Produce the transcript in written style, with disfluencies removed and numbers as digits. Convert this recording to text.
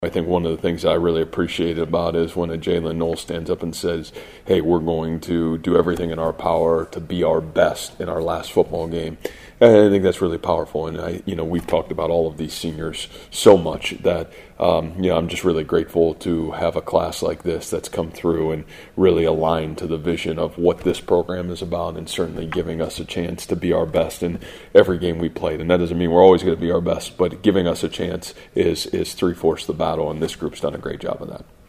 I think one of the things I really appreciate about is when a Jalen Knoll stands up and says, hey, we're going to do everything in our power to be our best in our last football game. And I think that's really powerful. And we've talked about all of these seniors so much that, I'm just really grateful to have a class like this that's come through and really aligned to the vision of what this program is about, and certainly giving us a chance to be our best in every game we played. And that doesn't mean we're always going to be our best, but giving us a chance is 3/4 the battle, and this group's done a great job of that.